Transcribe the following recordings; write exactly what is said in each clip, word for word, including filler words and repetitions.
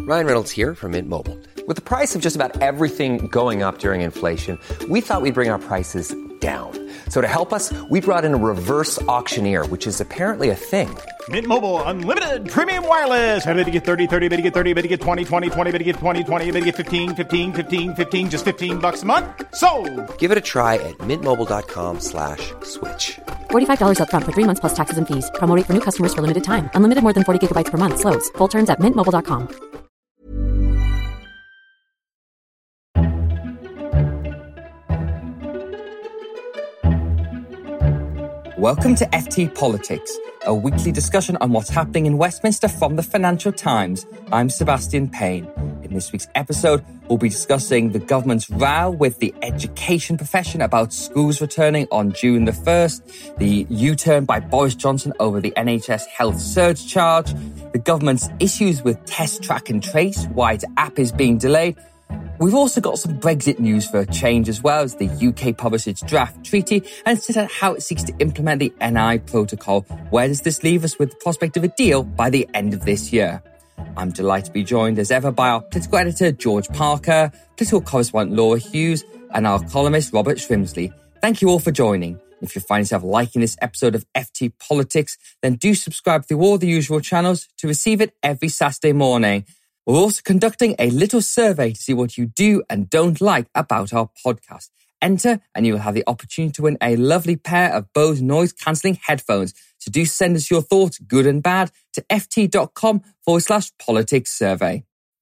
Ryan Reynolds here from Mint Mobile. With the price of just about everything going up during inflation, we thought we'd bring our prices down. So to help us, we brought in a reverse auctioneer, which is apparently a thing. Mint Mobile Unlimited Premium Wireless. How to get thirty, thirty, how to get thirty, how to get twenty, twenty, twenty, how to get twenty, twenty, how to get fifteen, fifteen, fifteen, fifteen, just fifteen bucks a month? Sold! Give it a try at mintmobile.com slash switch. forty-five dollars up front for three months plus taxes and fees. Promo rate for new customers for limited time. Unlimited more than forty gigabytes per month. Slows full terms at mint mobile dot com. Welcome to F T Politics, a weekly discussion on what's happening in Westminster from the Financial Times. I'm Sebastian Payne. In this week's episode, we'll be discussing the government's row with the education profession about schools returning on June the first, the U-turn by Boris Johnson over the N H S health surge charge, the government's issues with Test Track and Trace, why its app is being delayed. We've also got some Brexit news for a change, as well as the U K published its draft treaty and set out how it seeks to implement the N I protocol. Where does this leave us with the prospect of a deal by the end of this year? I'm delighted to be joined as ever by our political editor, George Parker, political correspondent Laura Hughes, and our columnist, Robert Shrimsley. Thank you all for joining. If you find yourself liking this episode of F T Politics, then do subscribe through all the usual channels to receive it every Saturday morning. We're also conducting a little survey to see what you do and don't like about our podcast. Enter and you will have the opportunity to win a lovely pair of Bose noise-cancelling headphones. So do send us your thoughts, good and bad, to ft.com forward slash politics survey.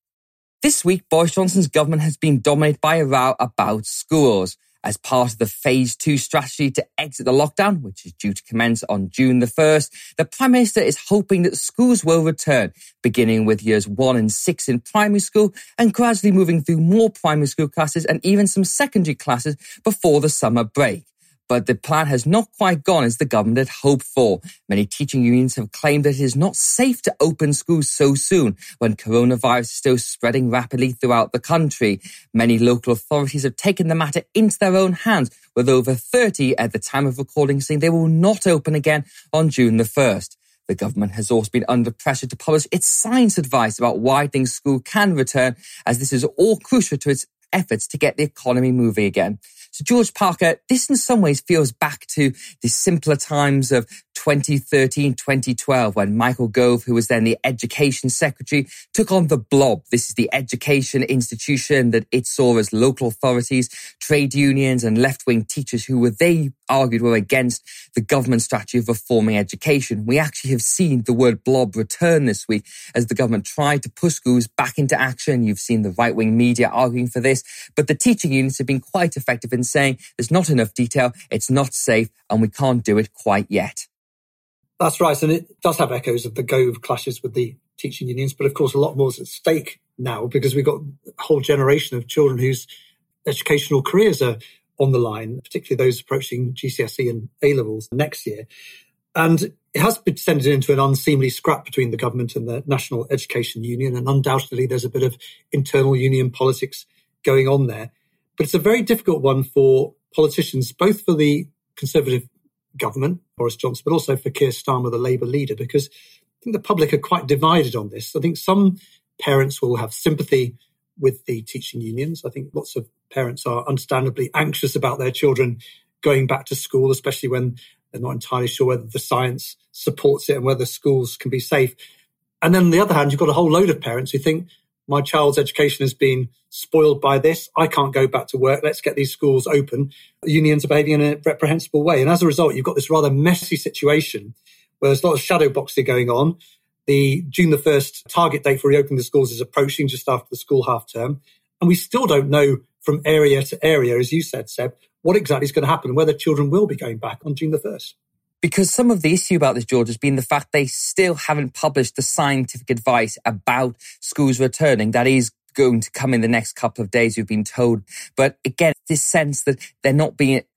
This week, Boris Johnson's government has been dominated by a row about schools. As part of the phase two strategy to exit the lockdown, which is due to commence on June the first, the Prime Minister is hoping that schools will return, beginning with years one and six in primary school and gradually moving through more primary school classes and even some secondary classes before the summer break. But the plan has not quite gone as the government had hoped for. Many teaching unions have claimed that it is not safe to open schools so soon when coronavirus is still spreading rapidly throughout the country. Many local authorities have taken the matter into their own hands, with over thirty at the time of recording saying they will not open again on June the first. The government has also been under pressure to publish its science advice about why things school can return, as this is all crucial to its efforts to get the economy moving again. So George Parker, this in some ways feels back to the simpler times of twenty thirteen, twenty twelve, when Michael Gove, who was then the Education Secretary, took on the Blob. This is the education institution that it saw as local authorities, trade unions and left-wing teachers who were, they argued, were against the government strategy of reforming education. We actually have seen the word blob return this week as the government tried to push schools back into action. You've seen the right-wing media arguing for this, but the teaching unions have been quite effective in saying there's not enough detail, it's not safe, and we can't do it quite yet. That's right, and it does have echoes of the Gove clashes with the teaching unions, but of course a lot more is at stake now because we've got a whole generation of children whose educational careers are on the line, particularly those approaching G C S E and A-levels next year. And it has been descended into an unseemly scrap between the government and the National Education Union, and undoubtedly there's a bit of internal union politics going on there. But it's a very difficult one for politicians, both for the Conservative government, Boris Johnson, but also for Keir Starmer, the Labour leader, because I think the public are quite divided on this. I think some parents will have sympathy with the teaching unions. I think lots of parents are understandably anxious about their children going back to school, especially when they're not entirely sure whether the science supports it and whether schools can be safe. And then on the other hand, you've got a whole load of parents who think, my child's education has been spoiled by this. I can't go back to work. Let's get these schools open. The unions are behaving in a reprehensible way. And as a result, you've got this rather messy situation where there's a lot of shadow boxing going on. The June the first target date for reopening the schools is approaching just after the school half term. And we still don't know from area to area, as you said, Seb, what exactly is going to happen and whether children will be going back on June the first. Because some of the issue about this, George, has been the fact they still haven't published the scientific advice about schools returning. That is going to come in the next couple of days, we've been told. But again, this sense that they're not being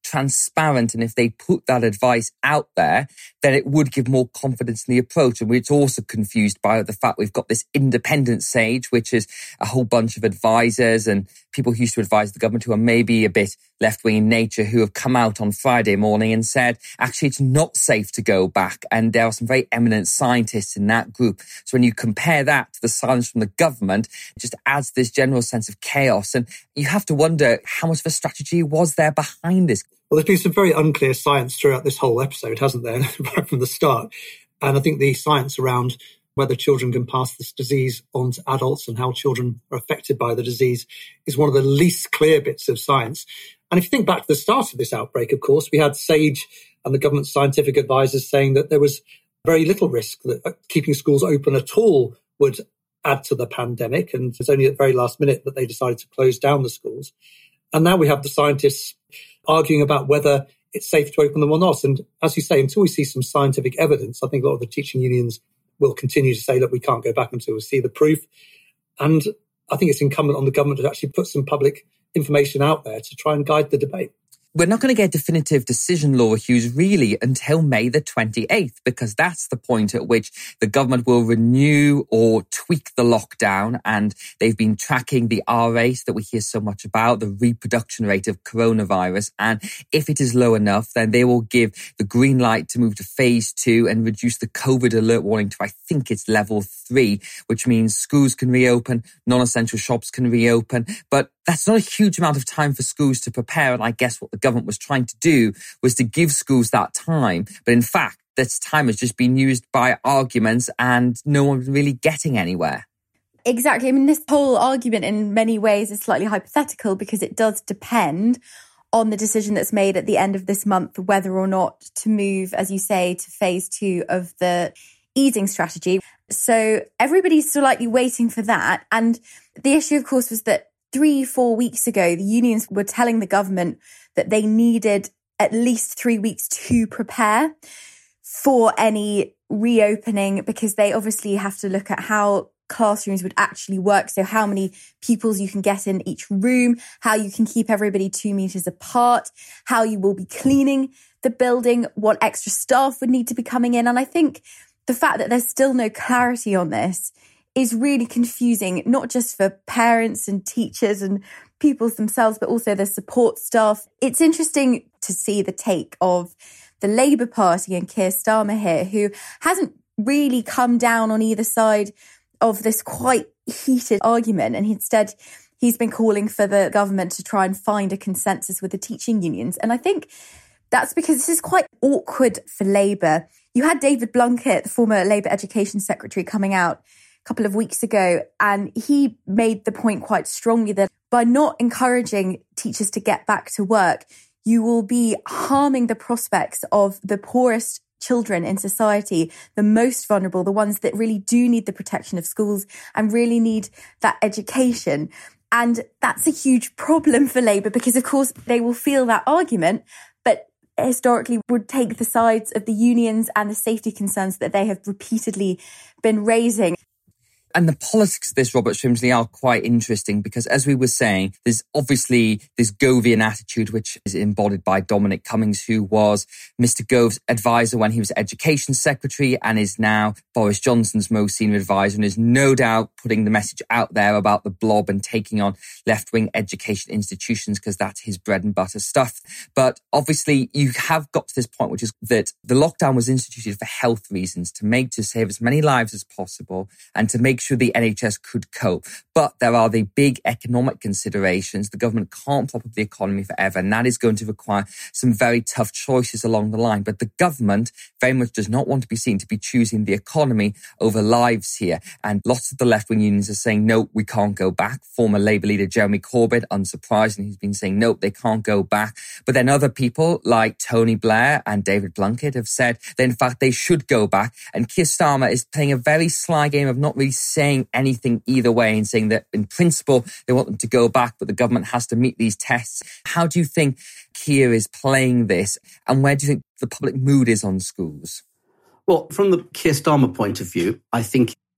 transparent and if they put that advice out there, then it would give more confidence in the approach. And we're also confused by the fact we've got this independent SAGE, which is a whole bunch of advisors and people who used to advise the government who are maybe a bit left-wing in nature, who have come out on Friday morning and said, actually, it's not safe to go back. And there are some very eminent scientists in that group. So when you compare that to the silence from the government, it just adds this general sense of chaos. And you have to wonder, how much of a strategy was there behind this? Well, there's been some very unclear science throughout this whole episode, hasn't there, right from the start? And I think the science around whether children can pass this disease on to adults and how children are affected by the disease is one of the least clear bits of science. And if you think back to the start of this outbreak, of course, we had SAGE and the government's scientific advisors saying that there was very little risk that keeping schools open at all would add to the pandemic. And it's only at the very last minute that they decided to close down the schools. And now we have the scientists arguing about whether it's safe to open them or not. And as you say, until we see some scientific evidence, I think a lot of the teaching unions will continue to say, look, we can't go back until we see the proof. And I think it's incumbent on the government to actually put some public information out there to try and guide the debate. We're not going to get a definitive decision, Laura Hughes, really until May the twenty-eighth, because that's the point at which the government will renew or tweak the lockdown. And they've been tracking the R rate that we hear so much about, the reproduction rate of coronavirus. And if it is low enough, then they will give the green light to move to phase two and reduce the COVID alert warning to, I think it's level three, which means schools can reopen, non-essential shops can reopen. But that's not a huge amount of time for schools to prepare. And I guess what the government was trying to do was to give schools that time. But in fact, this time has just been used by arguments and no one's really getting anywhere. Exactly. I mean, this whole argument in many ways is slightly hypothetical because it does depend on the decision that's made at the end of this month, whether or not to move, as you say, to phase two of the easing strategy. So everybody's slightly waiting for that. And the issue, of course, was that Three, four weeks ago, the unions were telling the government that they needed at least three weeks to prepare for any reopening because they obviously have to look at how classrooms would actually work. So how many pupils you can get in each room, how you can keep everybody two meters apart, how you will be cleaning the building, what extra staff would need to be coming in. And I think the fact that there's still no clarity on this is really confusing, not just for parents and teachers and pupils themselves, but also the support staff. It's interesting to see the take of the Labour Party and Keir Starmer here, who hasn't really come down on either side of this quite heated argument. And instead, he's been calling for the government to try and find a consensus with the teaching unions. And I think that's because this is quite awkward for Labour. You had David Blunkett, the former Labour Education Secretary, coming out couple of weeks ago, and he made the point quite strongly that by not encouraging teachers to get back to work, you will be harming the prospects of the poorest children in society, the most vulnerable, the ones that really do need the protection of schools and really need that education. And that's a huge problem for Labour because, of course, they will feel that argument, but historically would take the sides of the unions and the safety concerns that they have repeatedly been raising. And the politics of this, Robert Shrimsley, are quite interesting because, as we were saying, there's obviously this Govian attitude, which is embodied by Dominic Cummings, who was Mister Gove's advisor when he was Education Secretary and is now Boris Johnson's most senior advisor and is no doubt putting the message out there about the blob and taking on left-wing education institutions because that's his bread and butter stuff. But obviously, you have got to this point, which is that the lockdown was instituted for health reasons, to make, to save as many lives as possible and to make sure the N H S could cope. But there are the big economic considerations. The government can't prop up the economy forever, and that is going to require some very tough choices along the line. But the government very much does not want to be seen to be choosing the economy over lives here. And lots of the left-wing unions are saying, no, we can't go back. Former Labour leader Jeremy Corbyn, unsurprisingly, he's been saying, no, they can't go back. But then other people like Tony Blair and David Blunkett have said that, in fact, they should go back. And Keir Starmer is playing a very sly game of not really saying anything either way and saying that in principle they want them to go back, but the government has to meet these tests. How do you think Keir is playing this, and where do you think the public mood is on schools? Well, from the Keir Starmer point of view, I think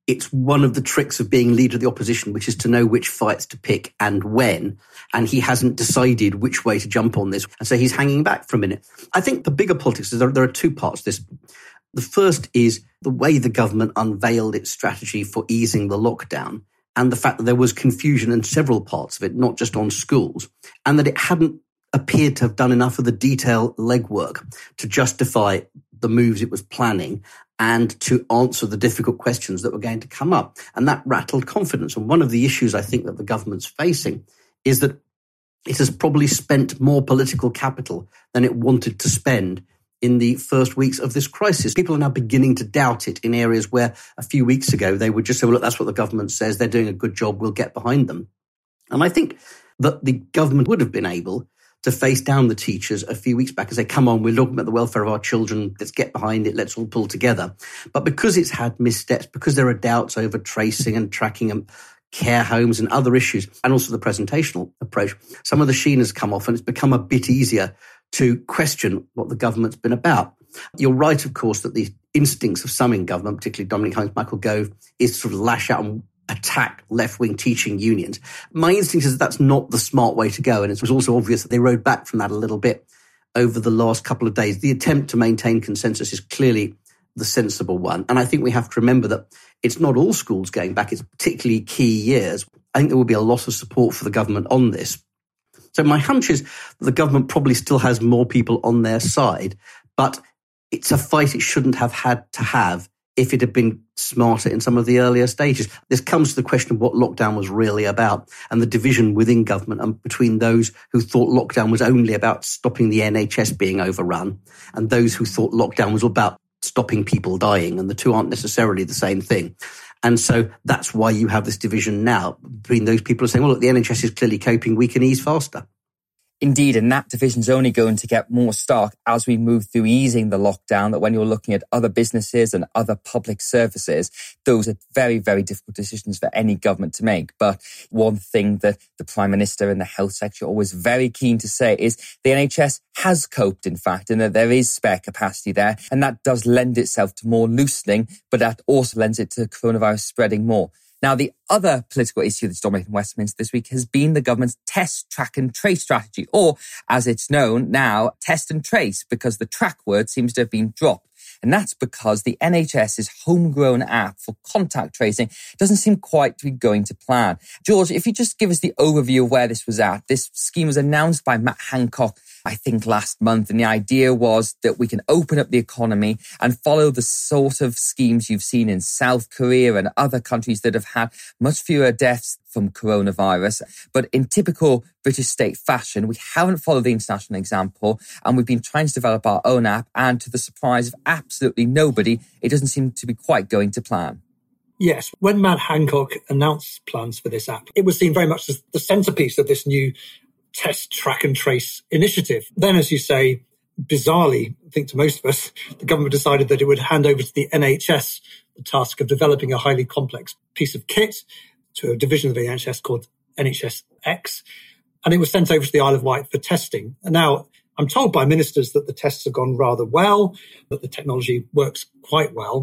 it's one of the tricks of being leader of the opposition, which is to know which fights to pick and when. And he hasn't decided which way to jump on this. And so he's hanging back for a minute. I think the bigger politics is there, there are two parts to this. The first is the way the government unveiled its strategy for easing the lockdown and the fact that there was confusion in several parts of it, not just on schools, and that it hadn't appeared to have done enough of the detailed legwork to justify the moves it was planning and to answer the difficult questions that were going to come up. And that rattled confidence. And one of the issues I think that the government's facing is that it has probably spent more political capital than it wanted to spend in the first weeks of this crisis. People are now beginning to doubt it in areas where a few weeks ago they would just say, well, look, that's what the government says. They're doing a good job. We'll get behind them. And I think that the government would have been able to face down the teachers a few weeks back and say, come on, we're looking at the welfare of our children. Let's get behind it. Let's all pull together. But because it's had missteps, because there are doubts over tracing and tracking and care homes and other issues, and also the presentational approach, some of the sheen has come off and it's become a bit easier to question what the government's been about. You're right, of course, that the instincts of some in government, particularly Dominic Cummings, Michael Gove, is to sort of lash out and attack left-wing teaching unions. My instinct is that that's not the smart way to go. And it was also obvious that they rode back from that a little bit over the last couple of days. The attempt to maintain consensus is clearly the sensible one. And I think we have to remember that it's not all schools going back. It's particularly key years. I think there will be a lot of support for the government on this. So my hunch is that the government probably still has more people on their side, but it's a fight it shouldn't have had to have if it had been smarter in some of the earlier stages. This comes to the question of what lockdown was really about and the division within government and between those who thought lockdown was only about stopping the N H S being overrun and those who thought lockdown was about stopping people dying, and the two aren't necessarily the same thing. And so that's why you have this division now between those people who are saying, well, look, the N H S is clearly coping, we can ease faster. Indeed, and that division's only going to get more stark as we move through easing the lockdown, that when you're looking at other businesses and other public services, those are very, very difficult decisions for any government to make. But one thing that the Prime Minister and the Health Secretary are always very keen to say is the N H S has coped, in fact, and that there is spare capacity there. And that does lend itself to more loosening, but that also lends it to coronavirus spreading more. Now, the other political issue that's dominating Westminster this week has been the government's test, track and trace strategy, or as it's known now, test and trace, because the track word seems to have been dropped. And that's because the NHS's homegrown app for contact tracing doesn't seem quite to be going to plan. George, if you just give us the overview of where this was at. This scheme was announced by Matt Hancock, I think, last month. And the idea was that we can open up the economy and follow the sort of schemes you've seen in South Korea and other countries that have had much fewer deaths from coronavirus. But in typical British state fashion, we haven't followed the international example, and we've been trying to develop our own app, and to the surprise of absolutely nobody, it doesn't seem to be quite going to plan. Yes, when Matt Hancock announced plans for this app, it was seen very much as the centrepiece of this new test, track and trace initiative. Then, as you say, bizarrely, I think to most of us, the government decided that it would hand over to the N H S the task of developing a highly complex piece of kit to a division of the N H S called N H S X. And it was sent over to the Isle of Wight for testing. And now I'm told by ministers that the tests have gone rather well, that the technology works quite well.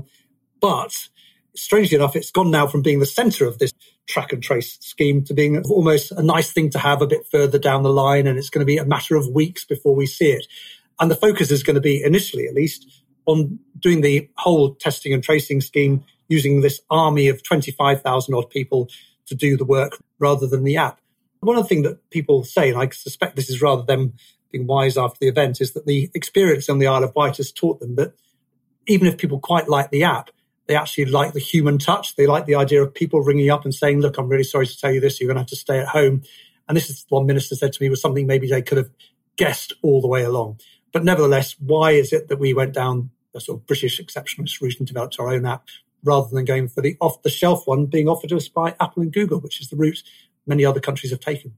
But strangely enough, it's gone now from being the centre of this track and trace scheme to being almost a nice thing to have a bit further down the line. And it's going to be a matter of weeks before we see it. And the focus is going to be, initially at least, on doing the whole testing and tracing scheme using this army of twenty-five thousand odd people to do the work rather than the app. One of the things that people say, and I suspect this is rather them being wise after the event, is that the experience on the Isle of Wight has taught them that even if people quite like the app, they actually like the human touch. They like the idea of people ringing up and saying, look, I'm really sorry to tell you this, you're going to have to stay at home. And this is one minister said to me was something maybe they could have guessed all the way along. But nevertheless, why is it that we went down a sort of British exceptionalist route and developed our own app rather than going for the off-the-shelf one being offered to us by Apple and Google, which is the route many other countries have taken?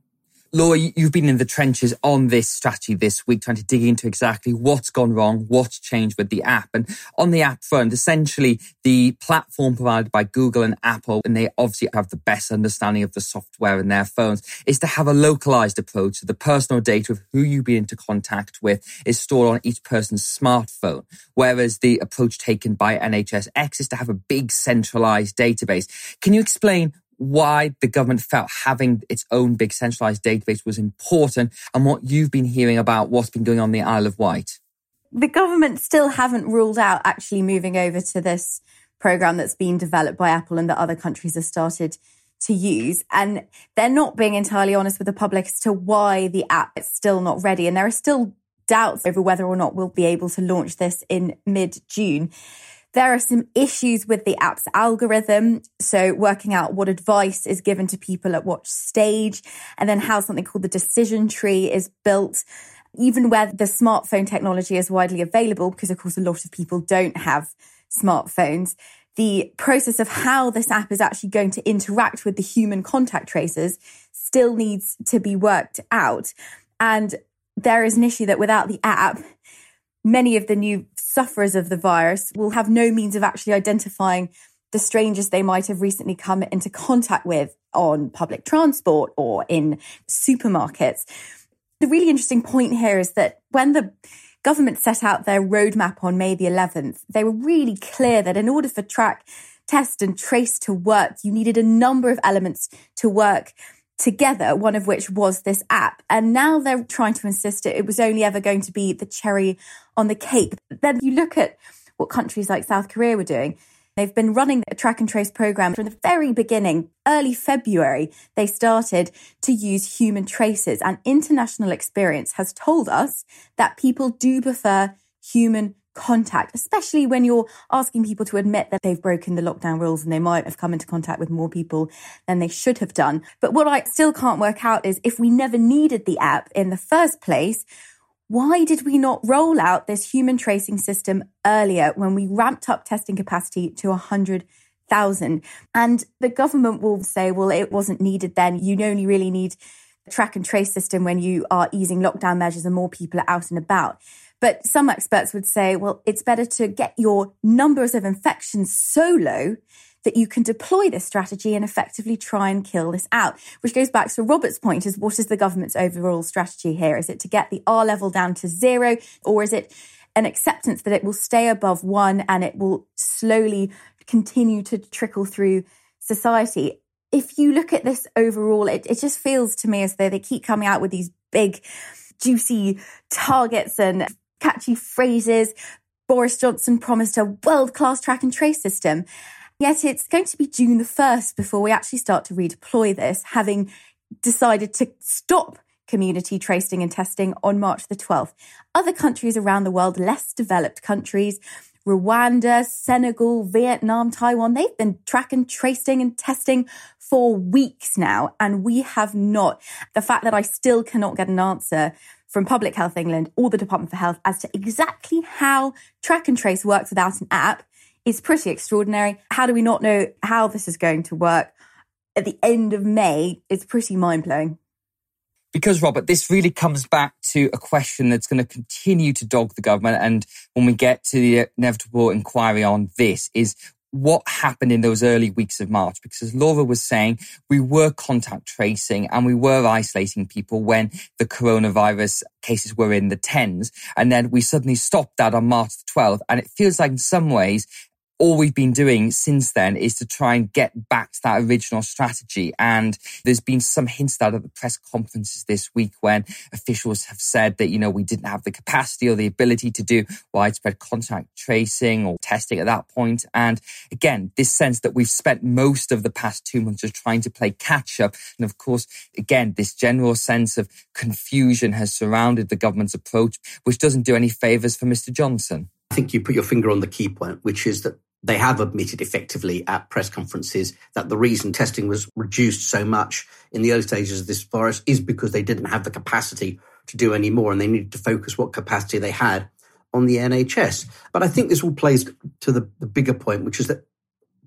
Laura, you've been in the trenches on this strategy this week, trying to dig into exactly what's gone wrong, what's changed with the app. And on the app front, essentially the platform provided by Google and Apple, and they obviously have the best understanding of the software in their phones, is to have a localized approach. So the personal data of who you've been into contact with is stored on each person's smartphone, whereas the approach taken by N H S X is to have a big centralized database. Can you explain why the government felt having its own big centralised database was important and what you've been hearing about what's been going on in the Isle of Wight? The government still haven't ruled out actually moving over to this programme that's been developed by Apple and that other countries have started to use. And they're not being entirely honest with the public as to why the app is still not ready. And there are still doubts over whether or not we'll be able to launch this in mid-June. There are some issues with the app's algorithm, so working out what advice is given to people at what stage, and then how something called the decision tree is built, even where the smartphone technology is widely available, because of course a lot of people don't have smartphones. The process of how this app is actually going to interact with the human contact tracers still needs to be worked out. And there is an issue that without the app, many of the new sufferers of the virus will have no means of actually identifying the strangers they might have recently come into contact with on public transport or in supermarkets. The really interesting point here is that when the government set out their roadmap on May the eleventh, they were really clear that in order for track, test and trace to work, you needed a number of elements to work together, one of which was this app. And now they're trying to insist it, it was only ever going to be the cherry on the cake. Then you look at what countries like South Korea were doing. They've been running a track and trace program from the very beginning. Early February, they started to use human traces. And international experience has told us that people do prefer human contact, especially when you're asking people to admit that they've broken the lockdown rules and they might have come into contact with more people than they should have done. But what I still can't work out is if we never needed the app in the first place, why did we not roll out this human tracing system earlier when we ramped up testing capacity to one hundred thousand? And the government will say, well, it wasn't needed then. You only really need a track and trace system when you are easing lockdown measures and more people are out and about. But some experts would say, well, it's better to get your numbers of infections so low that you can deploy this strategy and effectively try and kill this out. Which goes back to Robert's point, is what is the government's overall strategy here? Is it to get the R level down to zero, or is it an acceptance that it will stay above one and it will slowly continue to trickle through society? If you look at this overall, it, it just feels to me as though they keep coming out with these big, juicy targets and catchy phrases. Boris Johnson promised a world-class track and trace system. Yet it's going to be June the first before we actually start to redeploy this, having decided to stop community tracing and testing on March the twelfth. Other countries around the world, less developed countries, Rwanda, Senegal, Vietnam, Taiwan, they've been track and tracing and testing for weeks now, and we have not. The fact that I still cannot get an answer from Public Health England or the Department for Health as to exactly how track and trace works without an app is pretty extraordinary. How do we not know how this is going to work at the end of May? It's pretty mind-blowing. Because, Robert, this really comes back to a question that's going to continue to dog the government. And when we get to the inevitable inquiry on this, is what happened in those early weeks of March? Because as Laura was saying, we were contact tracing and we were isolating people when the coronavirus cases were in the tens. And then we suddenly stopped that on March the twelfth. And it feels like in some ways, all we've been doing since then is to try and get back to that original strategy. And there's been some hints out at the press conferences this week when officials have said that, you know, we didn't have the capacity or the ability to do widespread contact tracing or testing at that point. And again, this sense that we've spent most of the past two months just trying to play catch up. And of course, again, this general sense of confusion has surrounded the government's approach, which doesn't do any favours for Mister Johnson. I think you put your finger on the key point, which is that they have admitted effectively at press conferences that the reason testing was reduced so much in the early stages of this virus is because they didn't have the capacity to do any more and they needed to focus what capacity they had on the N H S. But I think this all plays to the, the bigger point, which is that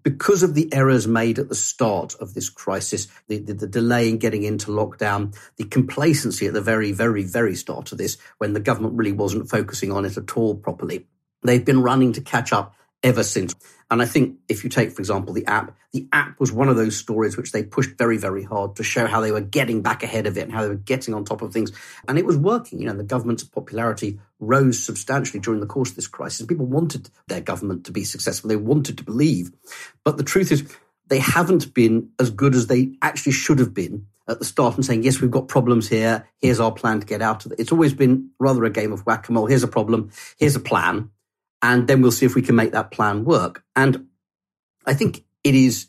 because of the errors made at the start of this crisis, the, the, the delay in getting into lockdown, the complacency at the very, very, very start of this, when the government really wasn't focusing on it at all properly, they've been running to catch up ever since. And I think if you take, for example, the app, the app was one of those stories which they pushed very, very hard to show how they were getting back ahead of it and how they were getting on top of things. And it was working. You know, the government's popularity rose substantially during the course of this crisis. People wanted their government to be successful. They wanted to believe. But the truth is, they haven't been as good as they actually should have been at the start and saying, yes, we've got problems here. Here's our plan to get out of it. It's always been rather a game of whack-a-mole. Here's a problem. Here's a plan. And then we'll see if we can make that plan work. And I think it is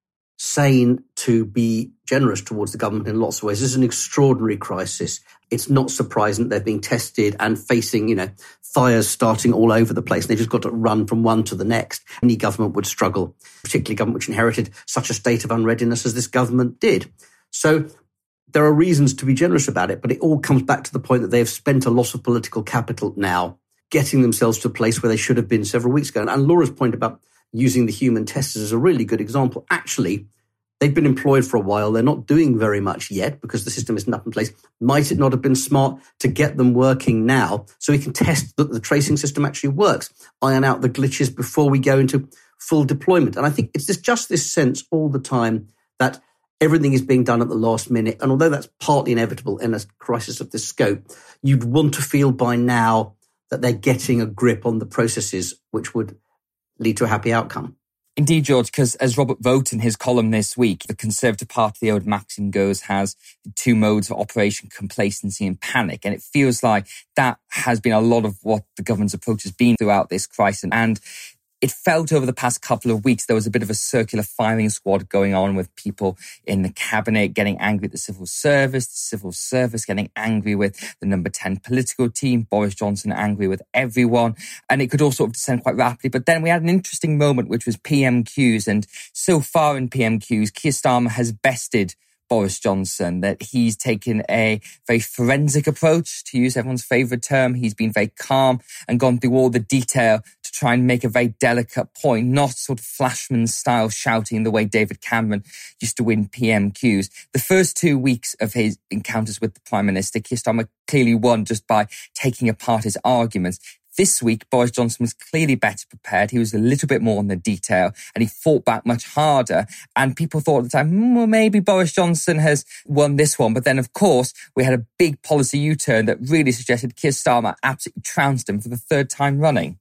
sane to be generous towards the government in lots of ways. This is an extraordinary crisis. It's not surprising that they're being tested and facing, you know, fires starting all over the place. And they've just got to run from one to the next. Any government would struggle, particularly government which inherited such a state of unreadiness as this government did. So there are reasons to be generous about it, but it all comes back to the point that they have spent a lot of political capital now getting themselves to a place where they should have been several weeks ago. And Laura's point about using the human testers is a really good example. Actually, they've been employed for a while. They're not doing very much yet because the system isn't up in place. Might it not have been smart to get them working now so we can test that the tracing system actually works, iron out the glitches before we go into full deployment? And I think it's just this sense all the time that everything is being done at the last minute. And although that's partly inevitable in a crisis of this scope, you'd want to feel by now that they're getting a grip on the processes which would lead to a happy outcome. Indeed, George, because as Robert Vogt in his column this week, the Conservative Party, the old maxim goes, has two modes of operation, complacency and panic. And it feels like that has been a lot of what the government's approach has been throughout this crisis. And it felt over the past couple of weeks there was a bit of a circular firing squad going on with people in the cabinet getting angry at the civil service, the civil service getting angry with the number ten political team, Boris Johnson angry with everyone. And it could all sort of descend quite rapidly. But then we had an interesting moment, which was P M Qs. And so far in P M Qs, Keir Starmer has bested Boris Johnson, that he's taken a very forensic approach, to use everyone's favourite term. He's been very calm and gone through all the detail to try and make a very delicate point, not sort of Flashman style shouting the way David Cameron used to win P M Qs. The first two weeks of his encounters with the Prime Minister, Keir Starmer clearly won just by taking apart his arguments. This week, Boris Johnson was clearly better prepared. He was a little bit more on the detail and he fought back much harder. And people thought at the time, hmm, well, maybe Boris Johnson has won this one. But then, of course, we had a big policy U-turn that really suggested Keir Starmer absolutely trounced him for the third time running.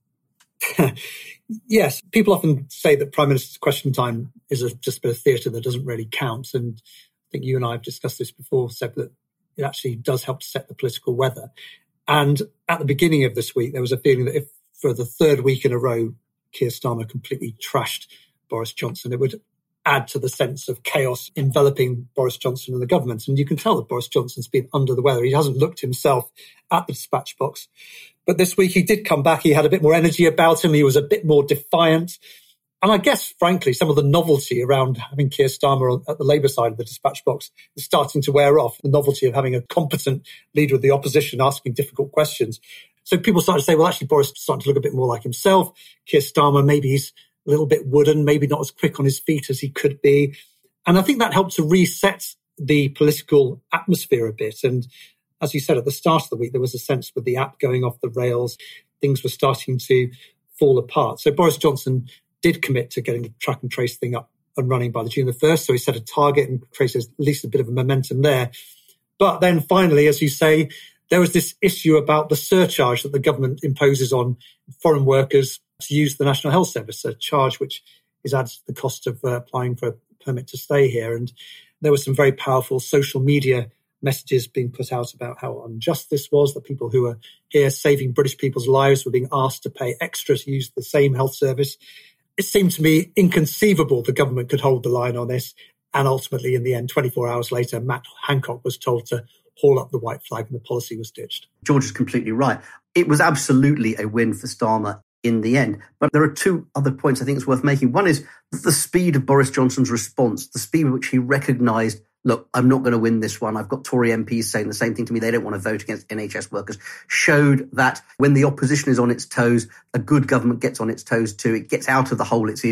Yes, people often say that Prime Minister's Question Time is a, just a bit of theatre that doesn't really count. And I think you and I have discussed this before, Seb, that it actually does help to set the political weather. And at the beginning of this week, there was a feeling that if for the third week in a row, Keir Starmer completely trashed Boris Johnson, it would add to the sense of chaos enveloping Boris Johnson and the government. And you can tell that Boris Johnson's been under the weather. He hasn't looked himself at the dispatch box. But this week he did come back. He had a bit more energy about him. He was a bit more defiant. And I guess, frankly, some of the novelty around having Keir Starmer at the Labour side of the dispatch box is starting to wear off. The novelty of having a competent leader of the opposition asking difficult questions. So people started to say, well, actually, Boris is starting to look a bit more like himself. Keir Starmer, maybe he's a little bit wooden, maybe not as quick on his feet as he could be. And I think that helped to reset the political atmosphere a bit. And as you said, at the start of the week, there was a sense with the app going off the rails, things were starting to fall apart. So Boris Johnson did commit to getting the track and trace thing up and running by the June the first. So he set a target and traces at least a bit of a momentum there. But then finally, as you say, there was this issue about the surcharge that the government imposes on foreign workers to use the National Health Service, a charge which is added to the cost of uh, applying for a permit to stay here. And there were some very powerful social media messages being put out about how unjust this was, that people who are here saving British people's lives were being asked to pay extra to use the same health service. It seemed to me inconceivable the government could hold the line on this. And ultimately, in the end, twenty-four hours later, Matt Hancock was told to haul up the white flag and the policy was ditched. George is completely right. It was absolutely a win for Starmer in the end. But there are two other points I think it's worth making. One is the speed of Boris Johnson's response, the speed with which he recognised, look, I'm not going to win this one. I've got Tory M Ps saying the same thing to me. They don't want to vote against N H S workers. Showed that when the opposition is on its toes, a good government gets on its toes too. It gets out of the hole it's in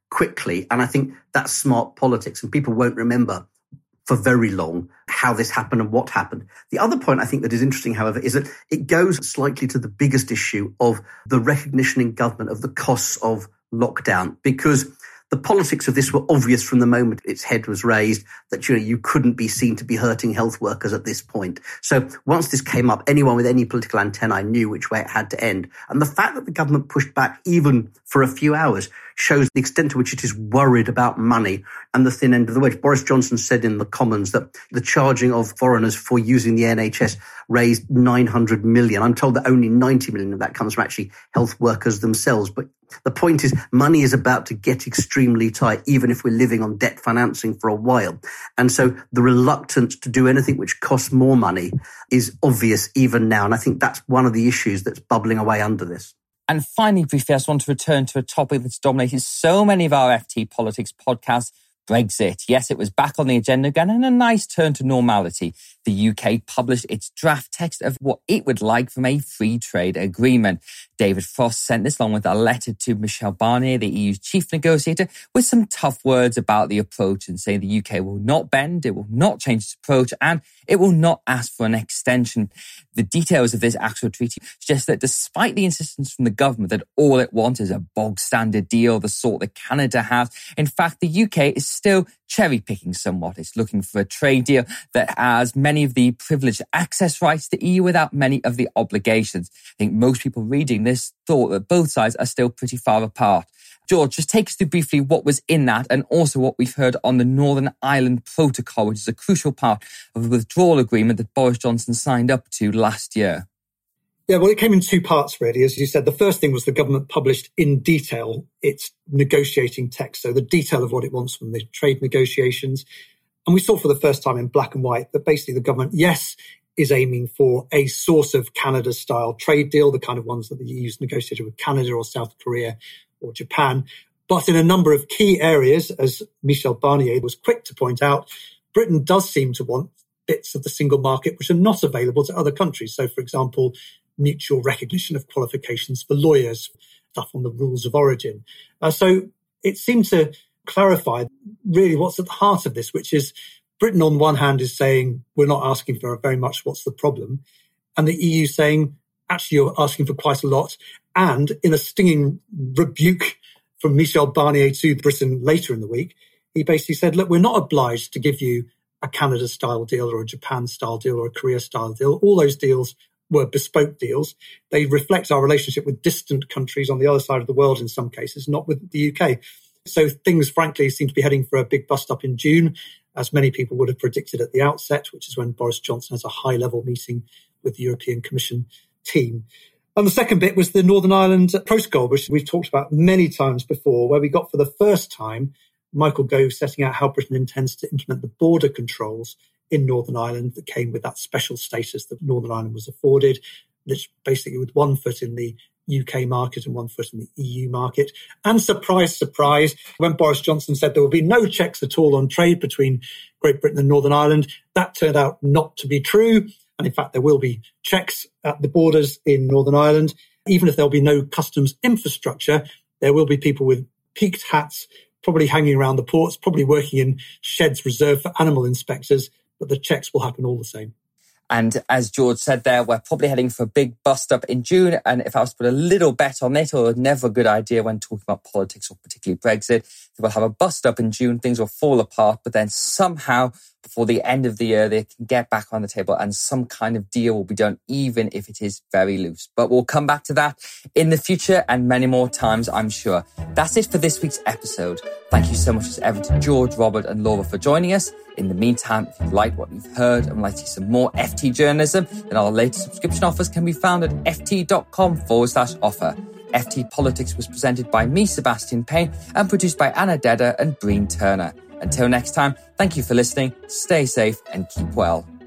quickly. And I think that's smart politics, and people won't remember for very long how this happened and what happened. The other point I think that is interesting, however, is that it goes slightly to the biggest issue of the recognition in government of the costs of lockdown, because the politics of this were obvious from the moment its head was raised, that you know you couldn't be seen to be hurting health workers at this point. So once this came up, anyone with any political antennae knew which way it had to end. And the fact that the government pushed back even for a few hours shows the extent to which it is worried about money and the thin end of the wedge. Boris Johnson said in the Commons that the charging of foreigners for using the N H S raised nine hundred million. I'm told that only ninety million of that comes from actually health workers themselves. But the point is, money is about to get extremely tight, even if we're living on debt financing for a while. And so the reluctance to do anything which costs more money is obvious even now. And I think that's one of the issues that's bubbling away under this. And finally, briefly, I just want to return to a topic that's dominated so many of our F T Politics podcasts, Brexit. Yes, it was back on the agenda again, and a nice turn to normality. The U K published its draft text of what it would like from a free trade agreement. David Frost sent this along with a letter to Michel Barnier, the E U's chief negotiator, with some tough words about the approach, and saying the U K will not bend, it will not change its approach, and it will not ask for an extension. The details of this actual treaty suggest that despite the insistence from the government that all it wants is a bog standard deal, the sort that Canada has, in fact, the U K is still cherry-picking somewhat. It's looking for a trade deal that has many of the privileged access rights to the E U without many of the obligations. I think most people reading this thought that both sides are still pretty far apart. George, just take us through briefly what was in that, and also what we've heard on the Northern Ireland Protocol, which is a crucial part of the withdrawal agreement that Boris Johnson signed up to last year. Yeah, well, it came in two parts, really. As you said, the first thing was the government published in detail its negotiating text, so the detail of what it wants from the trade negotiations. And we saw for the first time in black and white that basically the government, yes, is aiming for a sort of Canada-style trade deal, the kind of ones that the E U's negotiated with Canada or South Korea or Japan. But in a number of key areas, as Michel Barnier was quick to point out, Britain does seem to want bits of the single market which are not available to other countries. So, for example, mutual recognition of qualifications for lawyers, stuff on the rules of origin. Uh, so it seemed to clarify really what's at the heart of this, which is Britain on one hand is saying, we're not asking for very much, what's the problem? And the E U saying, actually, you're asking for quite a lot. And in a stinging rebuke from Michel Barnier to Britain later in the week, he basically said, look, we're not obliged to give you a Canada-style deal or a Japan-style deal or a Korea-style deal. All those deals were bespoke deals. They reflect our relationship with distant countries on the other side of the world in some cases, not with the U K. So things, frankly, seem to be heading for a big bust-up in June, as many people would have predicted at the outset, which is when Boris Johnson has a high-level meeting with the European Commission team. And the second bit was the Northern Ireland Protocol, which we've talked about many times before, where we got for the first time Michael Gove setting out how Britain intends to implement the border controls in Northern Ireland that came with that special status that Northern Ireland was afforded, which basically with one foot in the U K market and one foot in the E U market. And surprise, surprise, when Boris Johnson said there will be no checks at all on trade between Great Britain and Northern Ireland, that turned out not to be true. And in fact, there will be checks at the borders in Northern Ireland. Even if there'll be no customs infrastructure, there will be people with peaked hats probably hanging around the ports, probably working in sheds reserved for animal inspectors, but the checks will happen all the same. And as George said there, we're probably heading for a big bust up in June. And if I was to put a little bet on it, or never a good idea when talking about politics or particularly Brexit, we'll have a bust up in June, things will fall apart, but then somehow before the end of the year, they can get back on the table and some kind of deal will be done, even if it is very loose. But we'll come back to that in the future and many more times, I'm sure. That's it for this week's episode. Thank you so much as ever to George, Robert and Laura for joining us. In the meantime, if you like what you've heard and would like to see some more F T journalism, then our latest subscription offers can be found at ft.com forward slash offer. F T Politics was presented by me, Sebastian Payne, and produced by Anna Dedder and Breen Turner. Until next time, thank you for listening, stay safe and keep well.